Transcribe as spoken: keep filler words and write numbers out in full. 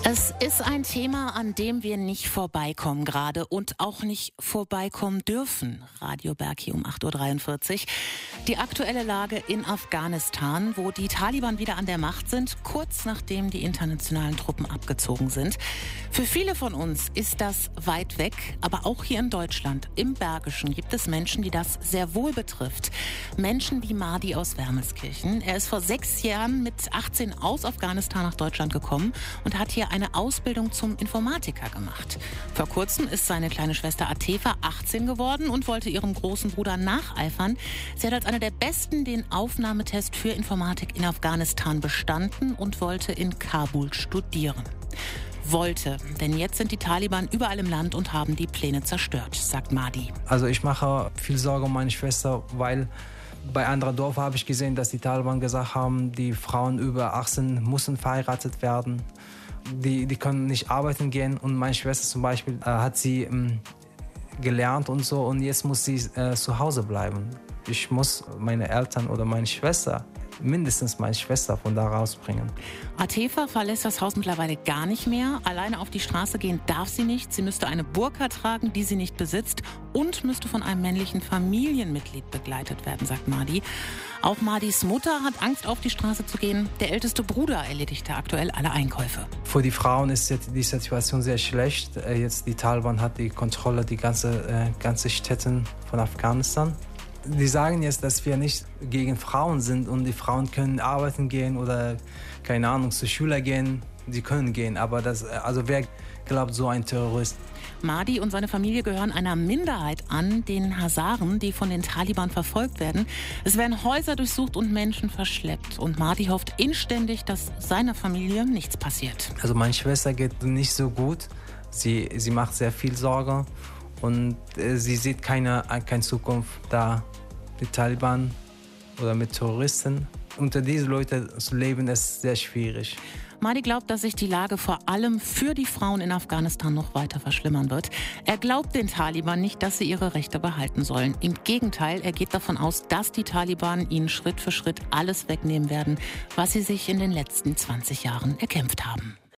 Es ist ein Thema, an dem wir nicht vorbeikommen gerade und auch nicht vorbeikommen dürfen. Radio Berki um acht Uhr dreiundvierzig. Die aktuelle Lage in Afghanistan, wo die Taliban wieder an der Macht sind, kurz nachdem die internationalen Truppen abgezogen sind. Für viele von uns ist das weit weg, aber auch hier in Deutschland, im Bergischen, gibt es Menschen, die das sehr wohl betrifft. Menschen wie Mahdi aus Wermelskirchen. Er ist vor sechs Jahren mit achtzehn aus Afghanistan nach Deutschland gekommen und hat hier eine Ausbildung zum Informatiker gemacht. Vor kurzem ist seine kleine Schwester Atefa achtzehn geworden und wollte ihrem großen Bruder nacheifern. Sie hat als eine der Besten den Aufnahmetest für Informatik in Afghanistan bestanden und wollte in Kabul studieren. Wollte, denn jetzt sind die Taliban überall im Land und haben die Pläne zerstört, sagt Mahdi. Also ich mache viel Sorge um meine Schwester, weil bei anderen Dorf habe ich gesehen, dass die Taliban gesagt haben, die Frauen über achtzehn müssen verheiratet werden. Die, die können nicht arbeiten gehen und meine Schwester zum Beispiel äh, hat sie ähm, gelernt und so und jetzt muss sie äh, zu Hause bleiben. Ich muss meine Eltern oder meine Schwester, mindestens meine Schwester von da rausbringen. Atefa verlässt das Haus mittlerweile gar nicht mehr. Alleine auf die Straße gehen darf sie nicht. Sie müsste eine Burka tragen, die sie nicht besitzt und müsste von einem männlichen Familienmitglied begleitet werden, sagt Mahdi. Auch Mahdis Mutter hat Angst, auf die Straße zu gehen. Der älteste Bruder erledigte aktuell alle Einkäufe. Für die Frauen ist jetzt die Situation sehr schlecht. Jetzt die Taliban hat die Kontrolle die ganze, äh, ganze Städte von Afghanistan. Die sagen jetzt, dass wir nicht gegen Frauen sind und die Frauen können arbeiten gehen oder, keine Ahnung, zur Schule gehen. Sie können gehen, aber das, also wer glaubt, so ein Terrorist? Mahdi und seine Familie gehören einer Minderheit an, den Hazaren, die von den Taliban verfolgt werden. Es werden Häuser durchsucht und Menschen verschleppt. Und Mahdi hofft inständig, dass seiner Familie nichts passiert. Also meine Schwester geht nicht so gut. Sie, sie macht sehr viel Sorge und äh, sie sieht keine, keine Zukunft da. Die Taliban oder mit Terroristen. Unter diesen Leuten zu leben ist sehr schwierig. Mahdi glaubt, dass sich die Lage vor allem für die Frauen in Afghanistan noch weiter verschlimmern wird. Er glaubt den Taliban nicht, dass sie ihre Rechte behalten sollen. Im Gegenteil, er geht davon aus, dass die Taliban ihnen Schritt für Schritt alles wegnehmen werden, was sie sich in den letzten zwanzig Jahren erkämpft haben.